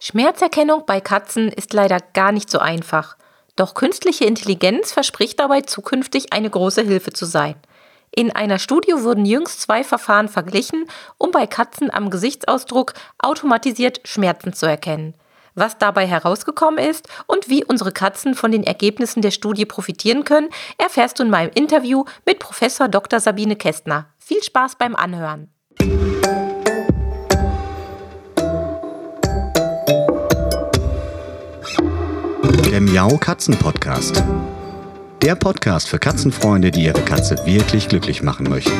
Schmerzerkennung bei Katzen ist leider gar nicht so einfach. Doch künstliche Intelligenz verspricht dabei zukünftig eine große Hilfe zu sein. In einer Studie wurden jüngst 2 Verfahren verglichen, um bei Katzen am Gesichtsausdruck automatisiert Schmerzen zu erkennen. Was dabei herausgekommen ist und wie unsere Katzen von den Ergebnissen der Studie profitieren können, erfährst du in meinem Interview mit Professor Dr. Sabine Kästner. Viel Spaß beim Anhören! Der Miau-Katzen-Podcast. Der Podcast für Katzenfreunde, die ihre Katze wirklich glücklich machen möchten.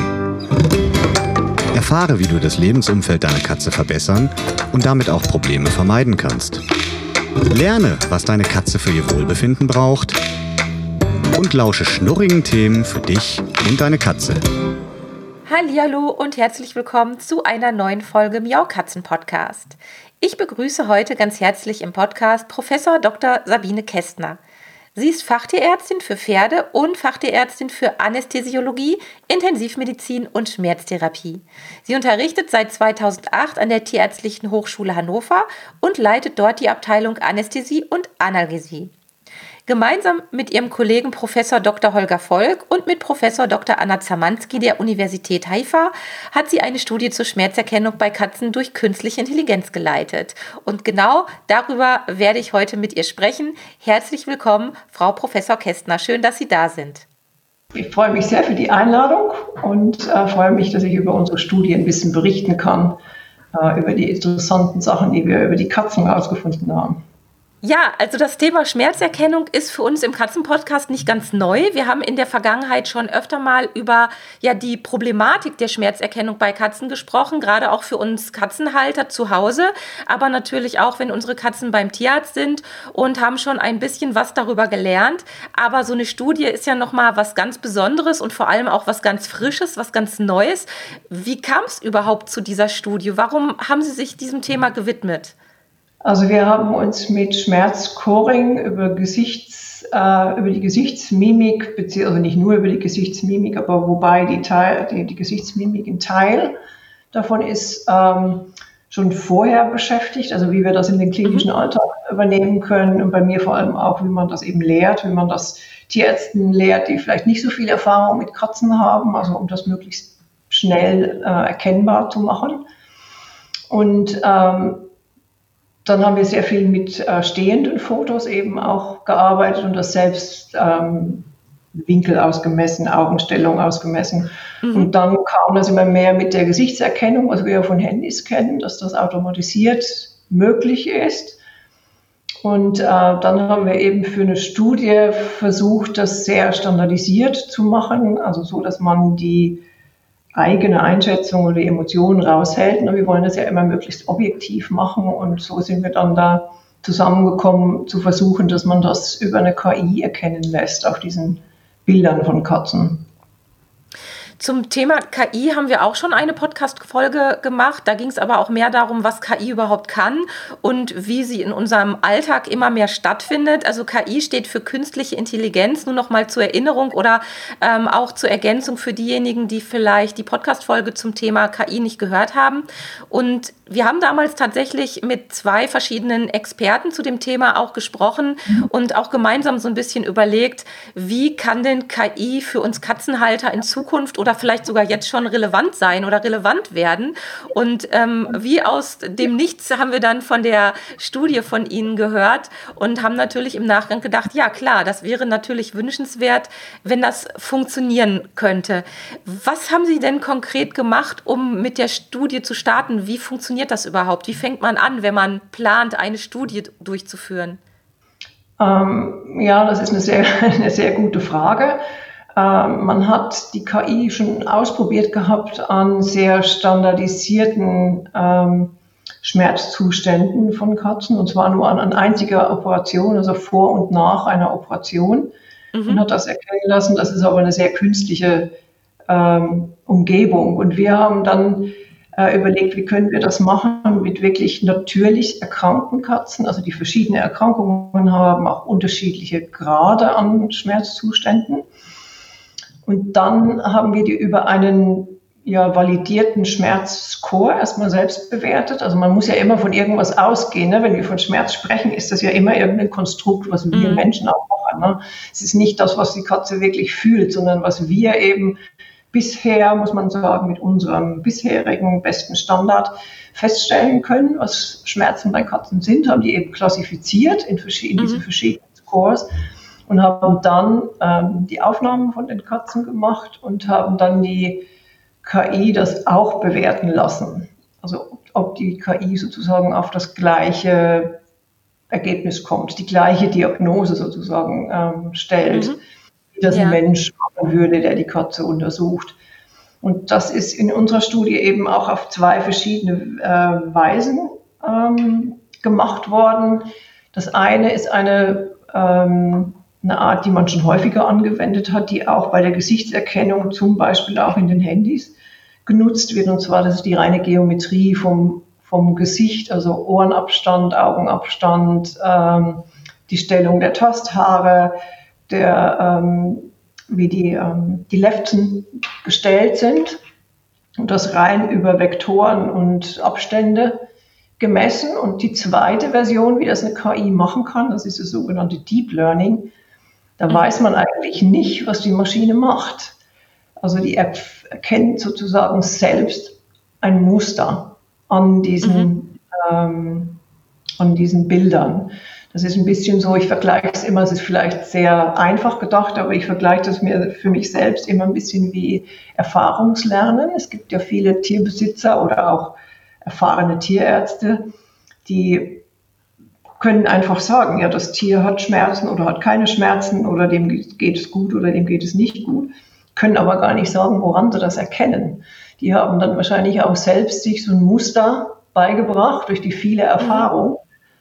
Erfahre, wie du das Lebensumfeld deiner Katze verbessern und damit auch Probleme vermeiden kannst. Lerne, was deine Katze für ihr Wohlbefinden braucht. Und lausche schnurrigen Themen für dich und deine Katze. Hallihallo und herzlich willkommen zu einer neuen Folge Miau-Katzen-Podcast. Ich begrüße heute ganz herzlich im Podcast Professor Dr. Sabine Kästner. Sie ist Fachtierärztin für Pferde und Fachtierärztin für Anästhesiologie, Intensivmedizin und Schmerztherapie. Sie unterrichtet seit 2008 an der Tierärztlichen Hochschule Hannover und leitet dort die Abteilung Anästhesie und Analgesie. Gemeinsam mit ihrem Kollegen Professor Dr. Holger Volk und mit Professor Dr. Anna Zamanski der Universität Haifa hat sie eine Studie zur Schmerzerkennung bei Katzen durch künstliche Intelligenz geleitet. Und genau darüber werde ich heute mit ihr sprechen. Herzlich willkommen, Frau Professor Kästner. Schön, dass Sie da sind. Ich freue mich sehr für die Einladung und freue mich, dass ich über unsere Studie ein bisschen berichten kann, über die interessanten Sachen, die wir über die Katzen herausgefunden haben. Ja, also das Thema Schmerzerkennung ist für uns im Katzenpodcast nicht ganz neu. Wir haben in der Vergangenheit schon öfter mal über die Problematik der Schmerzerkennung bei Katzen gesprochen, gerade auch für uns Katzenhalter zu Hause, aber natürlich auch, wenn unsere Katzen beim Tierarzt sind und haben schon ein bisschen was darüber gelernt. Aber so eine Studie ist ja nochmal was ganz Besonderes und vor allem auch was ganz Frisches, was ganz Neues. Wie kam es überhaupt zu dieser Studie? Warum haben Sie sich diesem Thema gewidmet? Also wir haben uns mit Schmerzscoring über die Gesichtsmimik, also nicht nur über die Gesichtsmimik, aber wobei die Gesichtsmimik ein Teil davon ist, schon vorher beschäftigt, also wie wir das in den klinischen Alltag übernehmen können und bei mir vor allem auch, wie man das eben lehrt, wie man das Tierärzten lehrt, die vielleicht nicht so viel Erfahrung mit Katzen haben, also um das möglichst schnell erkennbar zu machen. Und dann haben wir sehr viel mit stehenden Fotos eben auch gearbeitet und das selbst Winkel ausgemessen, Augenstellung ausgemessen. Und dann kam das immer mehr mit der Gesichtserkennung, was wir ja von Handys kennen, dass das automatisiert möglich ist. Und dann haben wir eben für eine Studie versucht, das sehr standardisiert zu machen, also so, dass man die eigene Einschätzung oder die Emotionen raushält. Und wir wollen das ja immer möglichst objektiv machen und so sind wir dann da zusammengekommen, zu versuchen, dass man das über eine KI erkennen lässt auf diesen Bildern von Katzen. Zum Thema KI haben wir auch schon eine Podcast-Folge gemacht. Da ging es aber auch mehr darum, was KI überhaupt kann und wie sie in unserem Alltag immer mehr stattfindet. Also KI steht für künstliche Intelligenz, nur noch mal zur Erinnerung oder auch zur Ergänzung für diejenigen, die vielleicht die Podcast-Folge zum Thema KI nicht gehört haben. Und wir haben damals tatsächlich mit 2 verschiedenen Experten zu dem Thema auch gesprochen und auch gemeinsam so ein bisschen überlegt, wie kann denn KI für uns Katzenhalter in Zukunft oder vielleicht sogar jetzt schon relevant sein oder relevant werden. Und wie aus dem Nichts haben wir dann von der Studie von Ihnen gehört und haben natürlich im Nachgang gedacht, ja klar, das wäre natürlich wünschenswert, wenn das funktionieren könnte. Was haben Sie denn konkret gemacht, um mit der Studie zu starten? Wie funktioniert das überhaupt? Wie fängt man an, wenn man plant, eine Studie durchzuführen? Das ist eine sehr gute Frage. Man hat die KI schon ausprobiert gehabt an sehr standardisierten Schmerzzuständen von Katzen, und zwar nur an einziger Operation, also vor und nach einer Operation. Man hat das erkennen lassen, das ist aber eine sehr künstliche Umgebung. Und wir haben dann überlegt, wie können wir das machen mit wirklich natürlich erkrankten Katzen, also die verschiedene Erkrankungen haben, auch unterschiedliche Grade an Schmerzzuständen. Und dann haben wir die über einen validierten Schmerzscore erstmal selbst bewertet. Also man muss ja immer von irgendwas ausgehen. Ne? Wenn wir von Schmerz sprechen, ist das ja immer irgendein Konstrukt, was wir Menschen auch machen. Ne? Es ist nicht das, was die Katze wirklich fühlt, sondern was wir eben bisher, muss man sagen, mit unserem bisherigen besten Standard feststellen können, was Schmerzen bei Katzen sind, haben die eben klassifiziert in diese verschiedenen Scores und haben dann die Aufnahmen von den Katzen gemacht und haben dann die KI das auch bewerten lassen. Also ob die KI sozusagen auf das gleiche Ergebnis kommt, die gleiche Diagnose sozusagen stellt, wie das ein Mensch machen würde, der die Katze untersucht. Und das ist in unserer Studie eben auch auf 2 verschiedene Weisen gemacht worden. Das eine ist eine Art, die man schon häufiger angewendet hat, die auch bei der Gesichtserkennung zum Beispiel auch in den Handys genutzt wird. Und zwar, das ist die reine Geometrie vom Gesicht, also Ohrenabstand, Augenabstand, die Stellung der Tasthaare, wie die Lefzen gestellt sind. Und das rein über Vektoren und Abstände gemessen. Und die zweite Version, wie das eine KI machen kann, das ist das sogenannte Deep Learning. Da weiß man eigentlich nicht, was die Maschine macht. Also die erkennt sozusagen selbst ein Muster an diesen Bildern. Das ist ein bisschen so, ich vergleiche es immer, es ist vielleicht sehr einfach gedacht, aber ich vergleiche das mir für mich selbst immer ein bisschen wie Erfahrungslernen. Es gibt ja viele Tierbesitzer oder auch erfahrene Tierärzte, die können einfach sagen, ja, das Tier hat Schmerzen oder hat keine Schmerzen oder dem geht es gut oder dem geht es nicht gut, können aber gar nicht sagen, woran sie das erkennen. Die haben dann wahrscheinlich auch selbst sich so ein Muster beigebracht durch die viele Erfahrung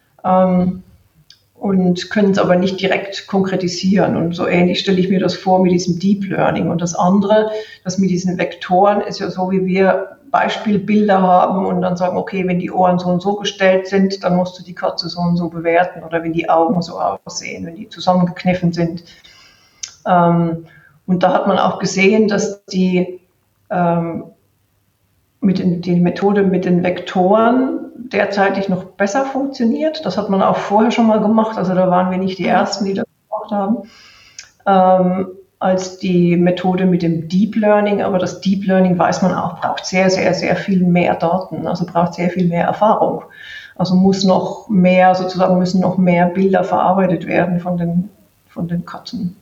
und können es aber nicht direkt konkretisieren. Und so ähnlich stelle ich mir das vor mit diesem Deep Learning. Und das andere, das mit diesen Vektoren, ist ja so, wie wir Beispielbilder haben und dann sagen, okay, wenn die Ohren so und so gestellt sind, dann musst du die Katze so und so bewerten oder wenn die Augen so aussehen, wenn die zusammengekniffen sind. Und da hat man auch gesehen, dass die Methode mit den Vektoren derzeitig noch besser funktioniert. Das hat man auch vorher schon mal gemacht, also da waren wir nicht die Ersten, die das gemacht haben, als die Methode mit dem Deep Learning. Aber das Deep Learning, weiß man auch, braucht sehr, sehr, sehr viel mehr Daten, also braucht sehr viel mehr Erfahrung. Also müssen noch mehr Bilder verarbeitet werden von den Katzen.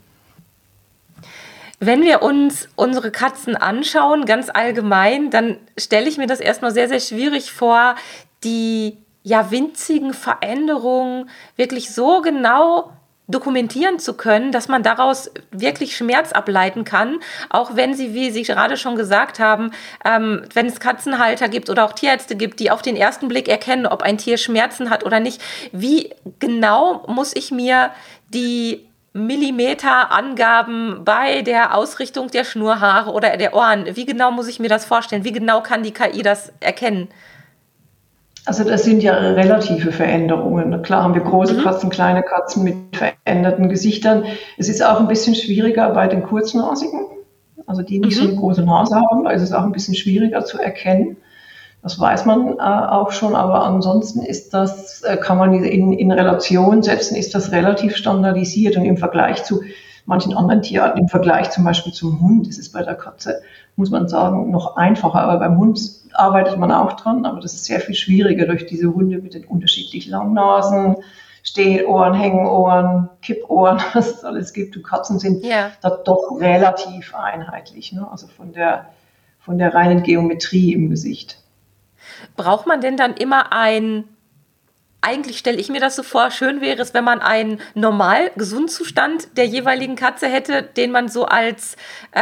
Wenn wir uns unsere Katzen anschauen, ganz allgemein, dann stelle ich mir das erstmal sehr, sehr schwierig vor, die winzigen Veränderungen wirklich so genau dokumentieren zu können, dass man daraus wirklich Schmerz ableiten kann, auch wenn sie, wie Sie gerade schon gesagt haben, wenn es Katzenhalter gibt oder auch Tierärzte gibt, die auf den ersten Blick erkennen, ob ein Tier Schmerzen hat oder nicht. Wie genau muss ich mir die Millimeterangaben bei der Ausrichtung der Schnurrhaare oder der Ohren, wie genau muss ich mir das vorstellen? Wie genau kann die KI das erkennen? Also das sind ja relative Veränderungen. Klar haben wir große Katzen, kleine Katzen mit veränderten Gesichtern. Es ist auch ein bisschen schwieriger bei den Kurznasigen, also die nicht so eine große Nase haben. Da ist es auch ein bisschen schwieriger zu erkennen. Das weiß man auch schon, aber ansonsten ist das, kann man in Relation setzen, ist das relativ standardisiert und im Vergleich zu manchen anderen Tierarten, im Vergleich zum Beispiel zum Hund, ist es bei der Katze, muss man sagen, noch einfacher. Aber beim Hund arbeitet man auch dran, aber das ist sehr viel schwieriger durch diese Hunde mit den unterschiedlich langen Nasen, Stehohren, Hängenohren, Kippohren, was es alles gibt. Und Katzen sind da doch relativ einheitlich, ne? Also von der reinen Geometrie im Gesicht. Braucht man denn dann immer eigentlich stelle ich mir das so vor, schön wäre es, wenn man einen normal Gesundzustand der jeweiligen Katze hätte, den man so als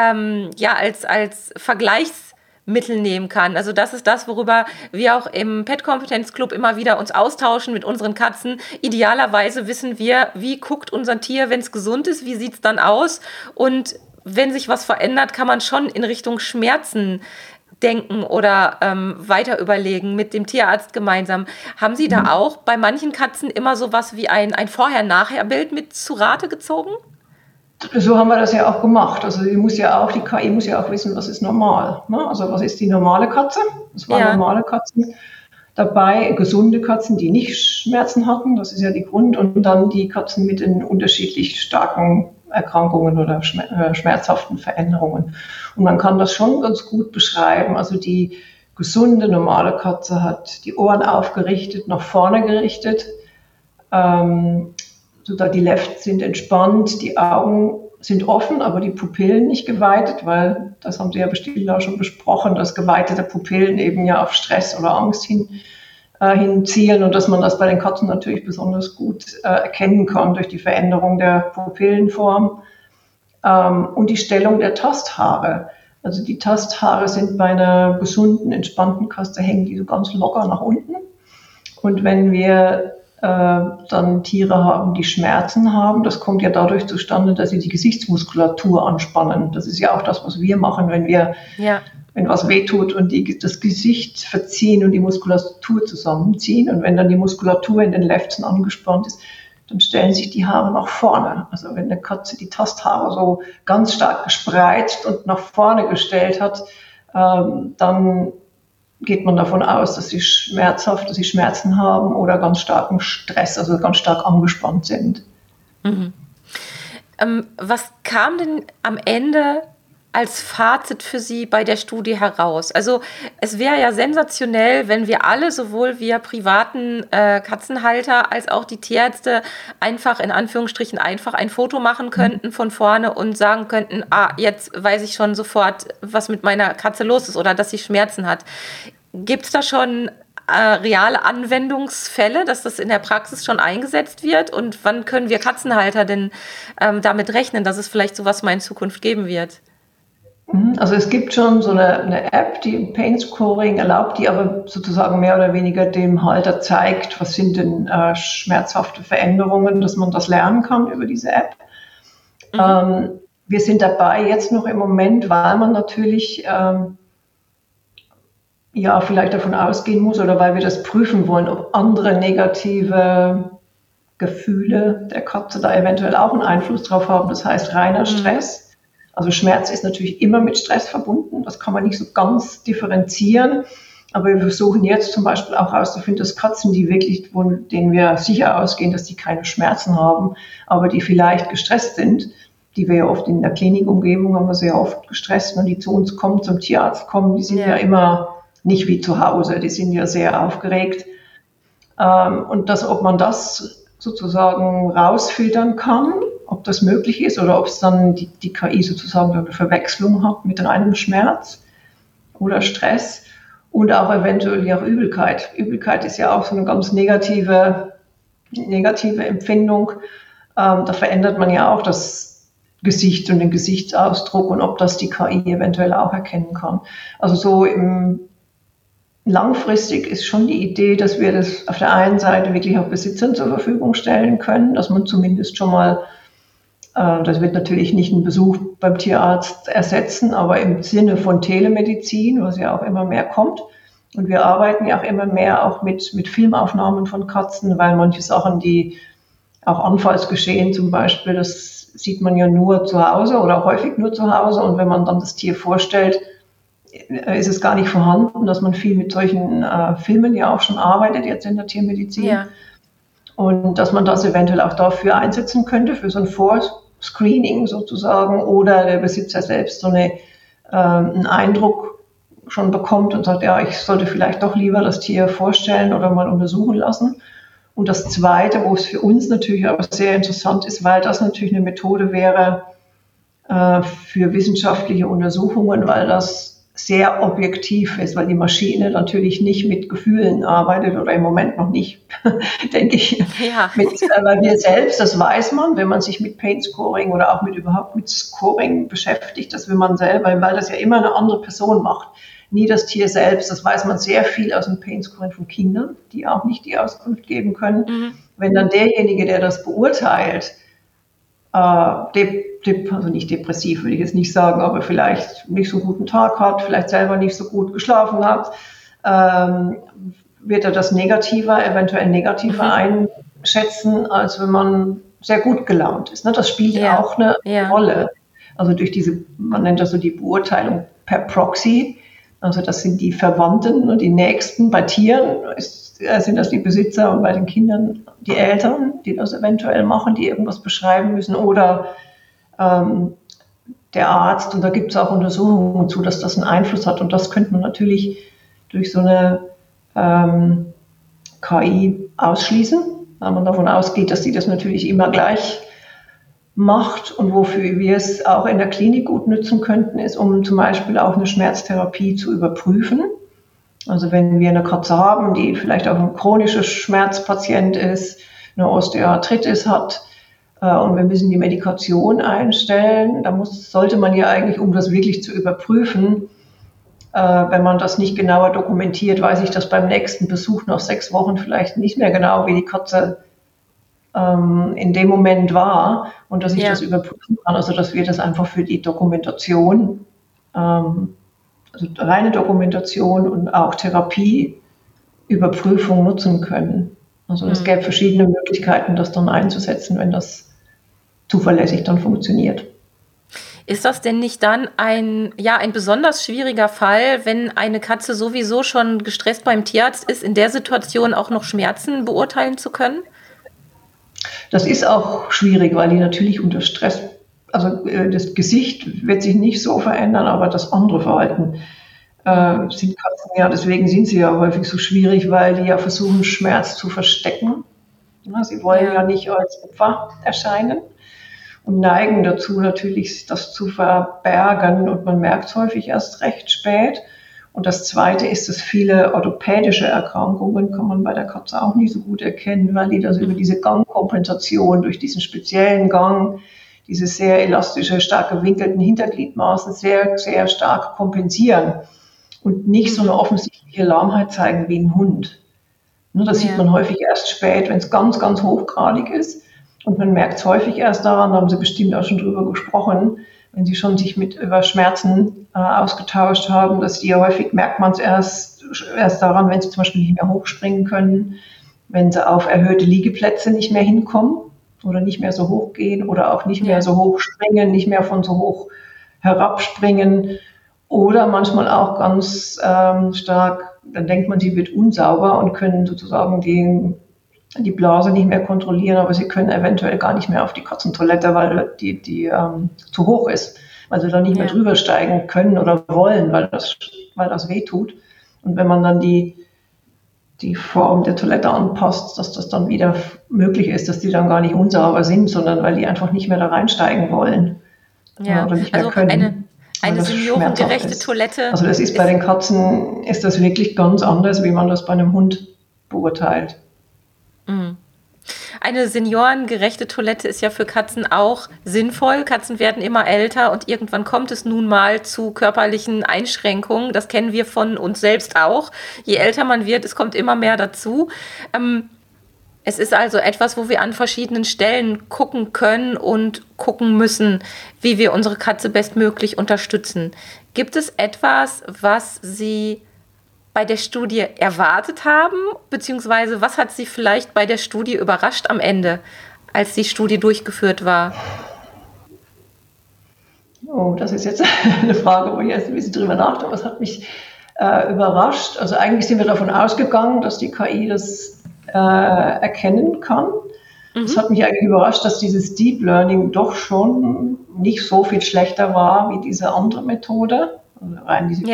Vergleichsmittel nehmen kann. Also das ist das, worüber wir auch im Pet-Kompetenz-Club immer wieder uns austauschen mit unseren Katzen. Idealerweise wissen wir, wie guckt unser Tier, wenn es gesund ist, wie sieht es dann aus? Und wenn sich was verändert, kann man schon in Richtung Schmerzen denken oder weiter überlegen mit dem Tierarzt gemeinsam. Haben Sie da auch bei manchen Katzen immer sowas wie ein Vorher-Nachher-Bild mit zu Rate gezogen? So haben wir das ja auch gemacht. Also die KI muss ja auch wissen, was ist normal. Ne? Also was ist die normale Katze? Das waren normale Katzen dabei, gesunde Katzen, die nicht Schmerzen hatten. Das ist ja die Grund. Und dann die Katzen mit den unterschiedlich starken Erkrankungen oder schmerzhaften Veränderungen. Und man kann das schon ganz gut beschreiben. Also die gesunde, normale Katze hat die Ohren aufgerichtet, nach vorne gerichtet. Sodass die Lefts sind entspannt, die Augen sind offen, aber die Pupillen nicht geweitet, weil das haben Sie ja bestimmt auch schon besprochen, dass geweitete Pupillen eben ja auf Stress oder Angst hinzielen und dass man das bei den Katzen natürlich besonders gut erkennen kann durch die Veränderung der Pupillenform und die Stellung der Tasthaare. Also die Tasthaare sind bei einer gesunden, entspannten Katze, hängen die so ganz locker nach unten. Und wenn wir dann Tiere haben, die Schmerzen haben. Das kommt ja dadurch zustande, dass sie die Gesichtsmuskulatur anspannen. Das ist ja auch das, was wir machen, wenn was wehtut und das Gesicht verziehen und die Muskulatur zusammenziehen. Und wenn dann die Muskulatur in den Lefzen angespannt ist, dann stellen sich die Haare nach vorne. Also wenn eine Katze die Tasthaare so ganz stark gespreizt und nach vorne gestellt hat, dann geht man davon aus, dass sie Schmerzen haben oder ganz starken Stress, also ganz stark angespannt sind. Mhm. Was kam denn am Ende als Fazit für Sie bei der Studie heraus? Also es wäre ja sensationell, wenn wir alle, sowohl wir privaten Katzenhalter als auch die Tierärzte, einfach in Anführungsstrichen einfach ein Foto machen könnten von vorne und sagen könnten, jetzt weiß ich schon sofort, was mit meiner Katze los ist oder dass sie Schmerzen hat. Gibt es da schon reale Anwendungsfälle, dass das in der Praxis schon eingesetzt wird? Und wann können wir Katzenhalter denn damit rechnen, dass es vielleicht sowas mal in Zukunft geben wird? Also es gibt schon so eine App, die Pain Scoring erlaubt, die aber sozusagen mehr oder weniger dem Halter zeigt, was sind denn schmerzhafte Veränderungen, dass man das lernen kann über diese App. Wir sind dabei jetzt noch im Moment, weil man natürlich vielleicht davon ausgehen muss oder weil wir das prüfen wollen, ob andere negative Gefühle der Katze da eventuell auch einen Einfluss drauf haben. Das heißt reiner Stress. Also Schmerz ist natürlich immer mit Stress verbunden. Das kann man nicht so ganz differenzieren. Aber wir versuchen jetzt zum Beispiel auch herauszufinden, dass Katzen, denen wir sicher ausgehen, dass die keine Schmerzen haben, aber die vielleicht gestresst sind, die wir ja oft in der Klinikumgebung haben wir sehr oft gestresst, wenn die zu uns kommen, zum Tierarzt kommen, die sind ja immer nicht wie zu Hause, die sind ja sehr aufgeregt. Und ob man das sozusagen rausfiltern kann, ob das möglich ist oder ob es dann die KI sozusagen eine Verwechslung hat mit einem Schmerz oder Stress und auch eventuell auch Übelkeit. Übelkeit ist ja auch so eine ganz negative Empfindung. Da verändert man ja auch das Gesicht und den Gesichtsausdruck und ob das die KI eventuell auch erkennen kann. Also so langfristig ist schon die Idee, dass wir das auf der einen Seite wirklich auch Besitzern zur Verfügung stellen können, dass man zumindest schon mal, das wird natürlich nicht einen Besuch beim Tierarzt ersetzen, aber im Sinne von Telemedizin, was ja auch immer mehr kommt. Und wir arbeiten ja auch immer mehr auch mit Filmaufnahmen von Katzen, weil manche Sachen, die auch Anfallsgeschehen zum Beispiel, das sieht man ja nur zu Hause oder häufig nur zu Hause. Und wenn man dann das Tier vorstellt, ist es gar nicht vorhanden, dass man viel mit solchen Filmen ja auch schon arbeitet, jetzt in der Tiermedizin. Ja. Und dass man das eventuell auch dafür einsetzen könnte, für so ein Vorscreening sozusagen, oder der Besitzer selbst so einen Eindruck schon bekommt und sagt, ja, ich sollte vielleicht doch lieber das Tier vorstellen oder mal untersuchen lassen. Und das Zweite, wo es für uns natürlich aber sehr interessant ist, weil das natürlich eine Methode wäre für wissenschaftliche Untersuchungen, weil das sehr objektiv ist, weil die Maschine natürlich nicht mit Gefühlen arbeitet oder im Moment noch nicht, denke ich. Ja. Weil wir selbst, das weiß man, wenn man sich mit Pain Scoring oder auch überhaupt mit Scoring beschäftigt, dass wenn man selber, weil das ja immer eine andere Person macht, nie das Tier selbst, das weiß man sehr viel aus dem Pain Scoring von Kindern, die auch nicht die Auskunft geben können. Wenn dann derjenige, der das beurteilt, also nicht depressiv, würde ich jetzt nicht sagen, aber vielleicht nicht so guten Tag hat, vielleicht selber nicht so gut geschlafen hat, wird er das eventuell negativer einschätzen, als wenn man sehr gut gelaunt ist. Ne? Das spielt auch eine Rolle. Also durch diese, man nennt das so die Beurteilung per Proxy. Also das sind die Verwandten und die Nächsten. Bei Tieren sind das die Besitzer und bei den Kindern die Eltern, die das eventuell machen, die irgendwas beschreiben müssen. Oder der Arzt. Und da gibt es auch Untersuchungen zu, dass das einen Einfluss hat. Und das könnte man natürlich durch so eine KI ausschließen, weil man davon ausgeht, dass die das natürlich immer gleich macht. Und wofür wir es auch in der Klinik gut nutzen könnten, ist, um zum Beispiel auch eine Schmerztherapie zu überprüfen. Also wenn wir eine Katze haben, die vielleicht auch ein chronischer Schmerzpatient ist, eine Osteoarthritis hat und wir müssen die Medikation einstellen, da sollte man ja eigentlich, um das wirklich zu überprüfen, wenn man das nicht genauer dokumentiert, weiß ich das beim nächsten Besuch nach 6 Wochen vielleicht nicht mehr genau, wie die Katze in dem Moment war und dass ich das überprüfen kann, also dass wir das einfach für die Dokumentation, also reine Dokumentation und auch Therapieüberprüfung nutzen können. Also es gäbe verschiedene Möglichkeiten, das dann einzusetzen, wenn das zuverlässig dann funktioniert. Ist das denn nicht dann ein besonders schwieriger Fall, wenn eine Katze sowieso schon gestresst beim Tierarzt ist, in der Situation auch noch Schmerzen beurteilen zu können? Das ist auch schwierig, weil die natürlich unter Stress, also das Gesicht wird sich nicht so verändern, aber das andere Verhalten sind Katzen, deswegen sind sie ja häufig so schwierig, weil die ja versuchen, Schmerz zu verstecken. Ja, sie wollen ja nicht als Opfer erscheinen und neigen dazu natürlich, das zu verbergen und man merkt es häufig erst recht spät. Und das Zweite ist, dass viele orthopädische Erkrankungen kann man bei der Katze auch nicht so gut erkennen, weil die das über diese Gangkompensation, durch diesen speziellen Gang, diese sehr elastische, stark gewinkelten Hintergliedmaßen sehr, sehr stark kompensieren und nicht so eine offensichtliche Lahmheit zeigen wie ein Hund. Das sieht man häufig erst spät, wenn es ganz, ganz hochgradig ist. Und man merkt es häufig erst daran, da haben Sie bestimmt auch schon drüber gesprochen, wenn Sie schon sich über Schmerzen ausgetauscht haben, dass die häufig merkt man es erst daran, wenn sie zum Beispiel nicht mehr hochspringen können, wenn sie auf erhöhte Liegeplätze nicht mehr hinkommen oder nicht mehr so hoch gehen oder auch nicht mehr so hoch springen, nicht mehr von so hoch herabspringen oder manchmal auch ganz stark, dann denkt man, sie wird unsauber und können sozusagen die Blase nicht mehr kontrollieren, aber sie können eventuell gar nicht mehr auf die Katzentoilette, weil die zu hoch ist, weil sie da nicht mehr drüber steigen können oder wollen, weil das weh tut. Und wenn man dann die Form der Toilette anpasst, dass das dann wieder möglich ist, dass die dann gar nicht unsauber sind, sondern weil die einfach nicht mehr da reinsteigen wollen oder nicht mehr können. Eine seniorengerechte Toilette. Also das ist bei den Katzen, ist das wirklich ganz anders, wie man das bei einem Hund beurteilt. Eine seniorengerechte Toilette ist ja für Katzen auch sinnvoll. Katzen werden immer älter und irgendwann kommt es nun mal zu körperlichen Einschränkungen. Das kennen wir von uns selbst auch. Je älter man wird, es kommt immer mehr dazu. Es ist also etwas, wo wir an verschiedenen Stellen gucken können und gucken müssen, wie wir unsere Katze bestmöglich unterstützen. Gibt es etwas, was Sie bei der Studie erwartet haben, beziehungsweise was hat Sie vielleicht bei der Studie überrascht am Ende, als die Studie durchgeführt war? Oh, das ist jetzt eine Frage, wo ich erst ein bisschen drüber nachdenke. Was hat mich überrascht? Also eigentlich sind wir davon ausgegangen, dass die KI das erkennen kann. Es hat mich eigentlich überrascht, dass dieses Deep Learning doch schon nicht so viel schlechter war wie diese andere Methode, also rein diese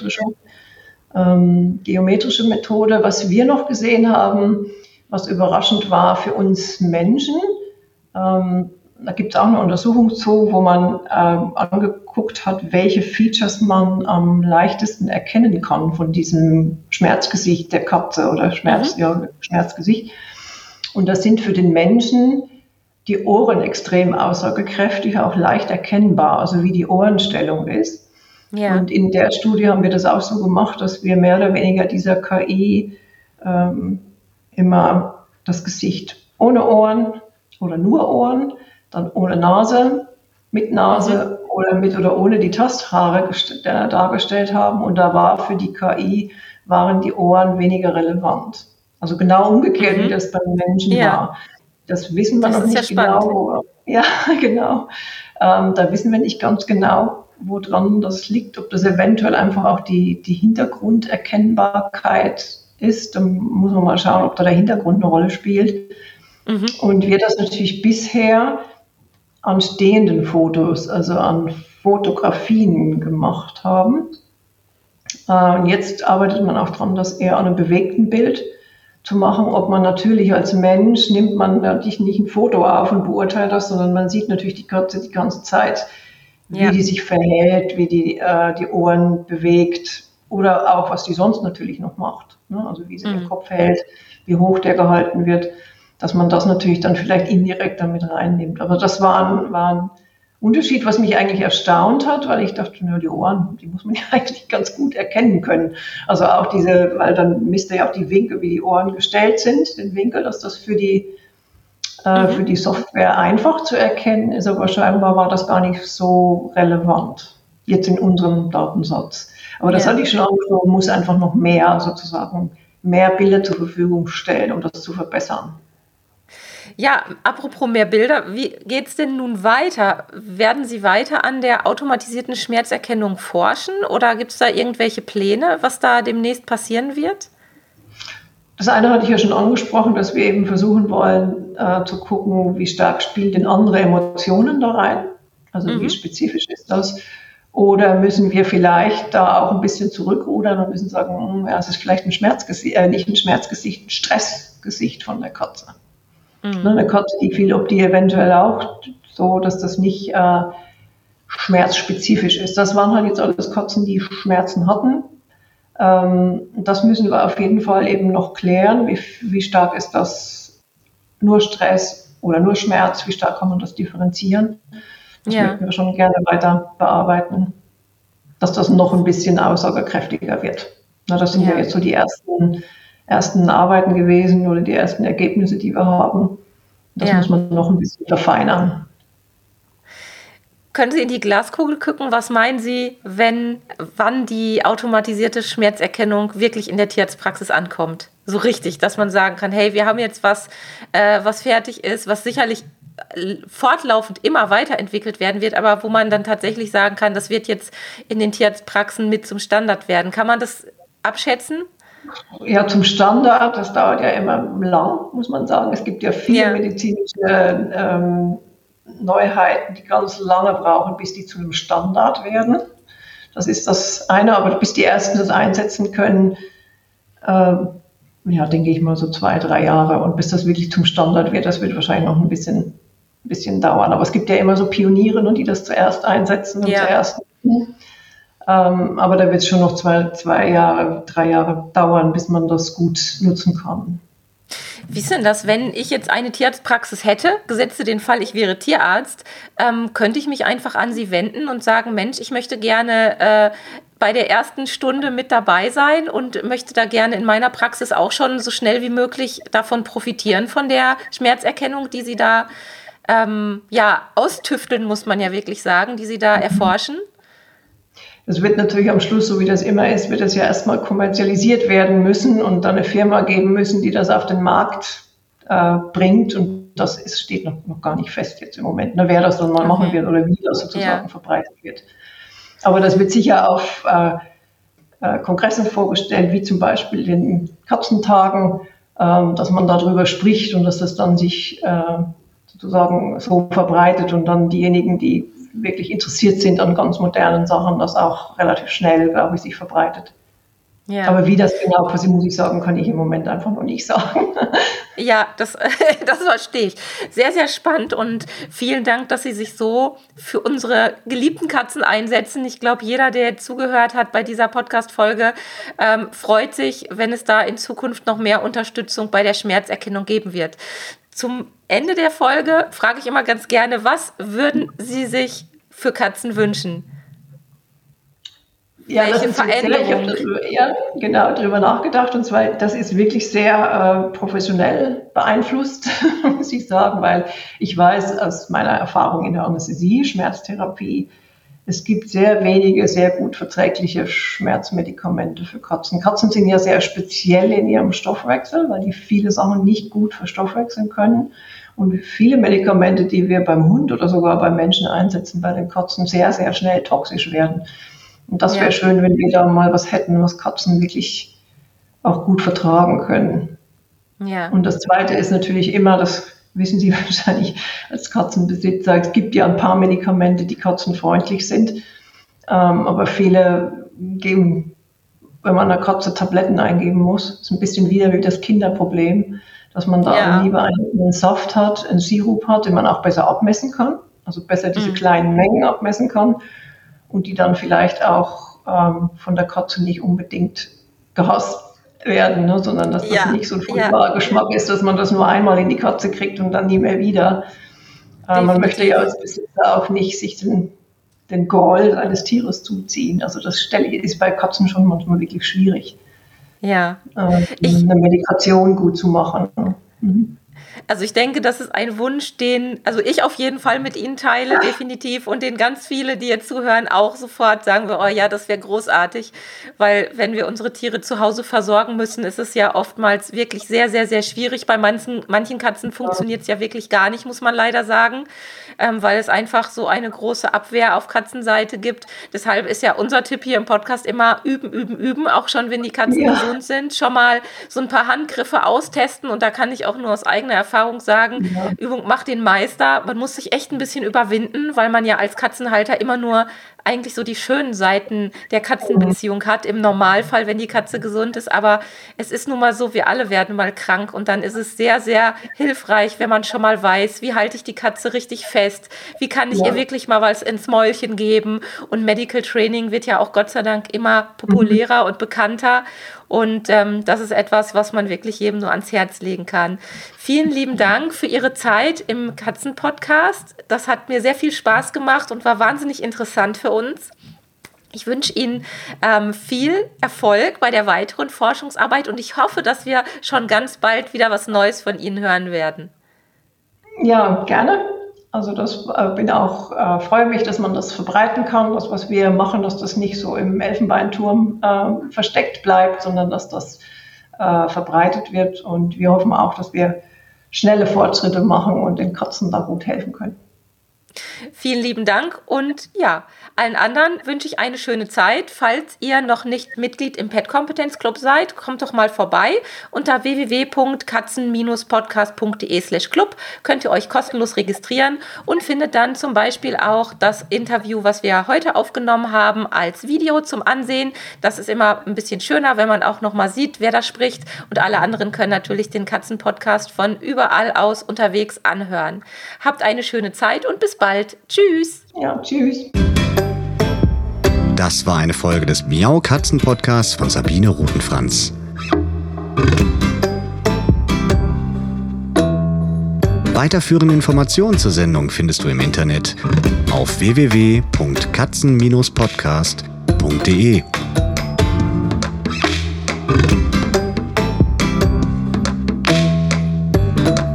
geometrische Methode. Was wir noch gesehen haben, was überraschend war für uns Menschen, da gibt es auch eine Untersuchung zu, wo man angeguckt hat, welche Features man am leichtesten erkennen kann von diesem Schmerzgesicht der Katze oder Schmerzgesicht. Und das sind für den Menschen die Ohren extrem aussagekräftig, auch leicht erkennbar, also wie die Ohrenstellung ist. Ja. Und in der Studie haben wir das auch so gemacht, dass wir mehr oder weniger dieser KI immer das Gesicht ohne Ohren oder nur Ohren, dann ohne Nase, mit Nase oder mit oder ohne die Tasthaare dargestellt haben. Und da war für die KI, waren die Ohren weniger relevant. Also genau umgekehrt, wie das beim Menschen war. Das wissen wir Das noch ist ja nicht spannend. genau. Ja, genau. Da wissen wir nicht ganz genau, woran das liegt, ob das eventuell einfach auch die Hintergrunderkennbarkeit ist. Da muss man mal schauen, ob da der Hintergrund eine Rolle spielt. Und wir das natürlich bisher an stehenden Fotos, also an Fotografien gemacht haben. Und jetzt arbeitet man auch daran, das eher an einem bewegten Bild zu machen. Ob man natürlich als Mensch nimmt man natürlich nicht ein Foto auf und beurteilt das, sondern man sieht natürlich die Katze die ganze Zeit, wie die sich verhält, wie die Ohren bewegt oder auch, was die sonst natürlich noch macht. Ne? Also wie sie den Kopf hält, wie hoch der gehalten wird, dass man das natürlich dann vielleicht indirekt damit reinnimmt. Aber das war ein Unterschied, was mich eigentlich erstaunt hat, weil ich dachte, nur die Ohren, die muss man ja eigentlich ganz gut erkennen können. Also auch weil dann misst er ja auch die Winkel, wie die Ohren gestellt sind, den Winkel, dass das für die Software einfach zu erkennen ist, aber scheinbar war das gar nicht so relevant, jetzt in unserem Datensatz. Aber das hatte ich schon angesprochen, muss einfach noch mehr Bilder zur Verfügung stellen, um das zu verbessern. Ja, apropos mehr Bilder, wie geht es denn nun weiter? Werden Sie weiter an der automatisierten Schmerzerkennung forschen oder gibt es da irgendwelche Pläne, was da demnächst passieren wird? Das eine hatte ich ja schon angesprochen, dass wir eben versuchen wollen zu gucken, wie stark spielen denn andere Emotionen da rein, also wie spezifisch ist das. Oder müssen wir vielleicht da auch ein bisschen zurückrudern und müssen sagen, es ist vielleicht nicht ein Schmerzgesicht, ein Stressgesicht von der Katze. Eine Katze, die eventuell auch so, dass das nicht schmerzspezifisch ist. Das waren halt jetzt alles Katzen, die Schmerzen hatten. Das müssen wir auf jeden Fall eben noch klären. Wie stark ist das nur Stress oder nur Schmerz? Wie stark kann man das differenzieren? Das möchten wir schon gerne weiter bearbeiten, dass das noch ein bisschen aussagekräftiger wird. Das sind ja jetzt so die ersten Arbeiten gewesen oder die ersten Ergebnisse, die wir haben. Das muss man noch ein bisschen verfeinern. Können Sie in die Glaskugel gucken? Was meinen Sie, wann die automatisierte Schmerzerkennung wirklich in der Tierarztpraxis ankommt? So richtig, dass man sagen kann, hey, wir haben jetzt was fertig ist, was sicherlich fortlaufend immer weiterentwickelt werden wird, aber wo man dann tatsächlich sagen kann, das wird jetzt in den Tierarztpraxen mit zum Standard werden. Kann man das abschätzen? Ja, zum Standard, das dauert ja immer lang, muss man sagen. Es gibt ja viele medizinische Neuheiten, die ganz lange brauchen, bis die zu einem Standard werden. Das ist das eine, aber bis die Ersten das einsetzen können, denke ich mal so 2-3 Jahre. Und bis das wirklich zum Standard wird, das wird wahrscheinlich noch ein bisschen dauern. Aber es gibt ja immer so Pioniere, die das zuerst einsetzen und zuerst. Aber da wird es schon noch 3 Jahre dauern, bis man das gut nutzen kann. Wie ist denn das, wenn ich jetzt eine Tierarztpraxis hätte, gesetze den Fall, ich wäre Tierarzt, könnte ich mich einfach an Sie wenden und sagen, Mensch, ich möchte gerne bei der ersten Stunde mit dabei sein und möchte da gerne in meiner Praxis auch schon so schnell wie möglich davon profitieren, von der Schmerzerkennung, die Sie da austüfteln, muss man ja wirklich sagen, die Sie da erforschen? Es wird natürlich am Schluss, so wie das immer ist, wird es ja erstmal kommerzialisiert werden müssen und dann eine Firma geben müssen, die das auf den Markt bringt. Und das steht noch gar nicht fest jetzt im Moment, wer das dann mal machen wird oder wie das sozusagen verbreitet wird. Aber das wird sicher auf Kongressen vorgestellt, wie zum Beispiel den Katzentagen, dass man darüber spricht und dass das dann sich sozusagen so verbreitet und dann diejenigen, die wirklich interessiert sind an ganz modernen Sachen, das auch relativ schnell, glaube ich, sich verbreitet. Ja. Aber wie das genau passiert, muss ich sagen, kann ich im Moment einfach noch nicht sagen. Ja, das verstehe ich. Sehr, sehr spannend und vielen Dank, dass Sie sich so für unsere geliebten Katzen einsetzen. Ich glaube, jeder, der zugehört hat bei dieser Podcast-Folge, freut sich, wenn es da in Zukunft noch mehr Unterstützung bei der Schmerzerkennung geben wird. Zum Ende der Folge frage ich immer ganz gerne, was würden Sie sich für Katzen wünschen? Ja, welche Veränderungen? Ich habe darüber nachgedacht und zwar, das ist wirklich sehr professionell beeinflusst, muss ich sagen, weil ich weiß aus meiner Erfahrung in der Anästhesie, Schmerztherapie, Es gibt sehr wenige, sehr gut verträgliche Schmerzmedikamente für Katzen. Katzen sind ja sehr speziell in ihrem Stoffwechsel, weil die viele Sachen nicht gut verstoffwechseln können. Und viele Medikamente, die wir beim Hund oder sogar beim Menschen einsetzen, bei den Katzen sehr, sehr schnell toxisch werden. Und das wäre schön, wenn wir da mal was hätten, was Katzen wirklich auch gut vertragen können. Ja. Und das Zweite ist natürlich immer, das wissen Sie wahrscheinlich als Katzenbesitzer, es gibt ja ein paar Medikamente, die katzenfreundlich sind, aber viele geben, wenn man einer Katze Tabletten eingeben muss, ist ein bisschen wieder wie das Kinderproblem, dass man da lieber einen Saft hat, einen Sirup hat, den man auch besser abmessen kann, also besser diese kleinen Mengen abmessen kann und die dann vielleicht auch von der Katze nicht unbedingt gehasst werden, ne, sondern dass das nicht so ein furchtbarer Geschmack ist, dass man das nur einmal in die Katze kriegt und dann nie mehr wieder. Man möchte ja als Besitzer auch nicht sich den Groll eines Tieres zuziehen. Also das ist bei Katzen schon manchmal wirklich schwierig, eine Medikation gut zu machen. Mhm. Also ich denke, das ist ein Wunsch, den ich auf jeden Fall mit Ihnen teile, definitiv. Und den ganz viele, die jetzt zuhören, auch sofort sagen wir, oh ja, das wäre großartig. Weil wenn wir unsere Tiere zu Hause versorgen müssen, ist es ja oftmals wirklich sehr, sehr, sehr schwierig. Bei manchen Katzen funktioniert es ja wirklich gar nicht, muss man leider sagen. Weil es einfach so eine große Abwehr auf Katzenseite gibt. Deshalb ist ja unser Tipp hier im Podcast immer üben, üben, üben. Auch schon, wenn die Katzen gesund sind. Schon mal so ein paar Handgriffe austesten. Und da kann ich auch nur aus eigener Erfahrung sagen, Übung macht den Meister. Man muss sich echt ein bisschen überwinden, weil man ja als Katzenhalter immer nur eigentlich so die schönen Seiten der Katzenbeziehung hat, im Normalfall, wenn die Katze gesund ist. Aber es ist nun mal so, wir alle werden mal krank und dann ist es sehr, sehr hilfreich, wenn man schon mal weiß, wie halte ich die Katze richtig fest, wie kann ich ihr wirklich mal was ins Mäulchen geben. Und Medical Training wird ja auch Gott sei Dank immer populärer und bekannter. Und das ist etwas, was man wirklich jedem nur ans Herz legen kann. Vielen lieben Dank für Ihre Zeit im Katzenpodcast. Das hat mir sehr viel Spaß gemacht und war wahnsinnig interessant für uns. Ich wünsche Ihnen viel Erfolg bei der weiteren Forschungsarbeit und ich hoffe, dass wir schon ganz bald wieder was Neues von Ihnen hören werden. Ja, gerne. Also freue mich, dass man das verbreiten kann, das, was wir machen, dass das nicht so im Elfenbeinturm versteckt bleibt, sondern dass das verbreitet wird. Und wir hoffen auch, dass wir schnelle Fortschritte machen und den Katzen da gut helfen können. Vielen lieben Dank und ja, allen anderen wünsche ich eine schöne Zeit. Falls ihr noch nicht Mitglied im Pet Competence Club seid, kommt doch mal vorbei. Unter www.katzen-podcast.de/club könnt ihr euch kostenlos registrieren und findet dann zum Beispiel auch das Interview, was wir heute aufgenommen haben, als Video zum Ansehen. Das ist immer ein bisschen schöner, wenn man auch noch mal sieht, wer da spricht. Und alle anderen können natürlich den Katzenpodcast von überall aus unterwegs anhören. Habt eine schöne Zeit und bis bald. Tschüss. Ja, tschüss. Das war eine Folge des Miau Katzen Podcasts von Sabine Rutenfranz. Weiterführende Informationen zur Sendung findest du im Internet auf www.katzen-podcast.de.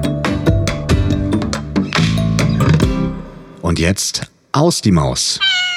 Und jetzt aus die Maus.